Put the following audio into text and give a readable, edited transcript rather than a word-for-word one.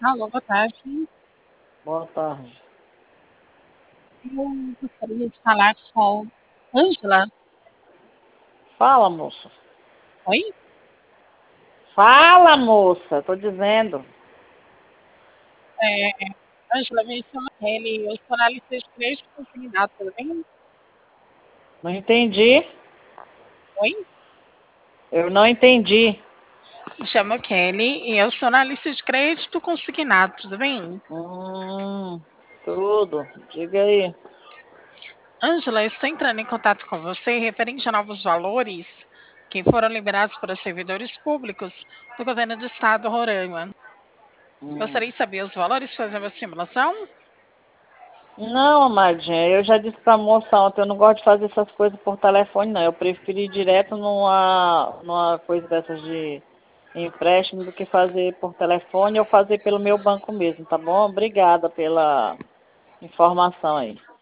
Alô, boa tarde. Boa tarde. Eu gostaria de falar com Ângela. Fala, moça. Oi? Fala, moça. Tô dizendo. É, Ângela, me chama Kelly. Eu sou analista de crédito consignado, tudo bem? Não entendi. Oi? Eu não entendi. Me chamo Kelly e eu sou analista de crédito consignado, tudo bem? Hum, tudo. Diga aí. Ângela, eu estou entrando em contato com você referente a novos valores que foram liberados para servidores públicos do governo do estado do Roraima. Hum. Gostaria de saber os valores, fazer uma simulação? Não, amadinha, eu já disse pra moça ontem, eu não gosto de fazer essas coisas por telefone, não. Eu prefiro ir direto numa coisa dessas de empréstimo do que fazer por telefone ou fazer pelo meu banco mesmo, tá bom? Obrigada pela informação aí.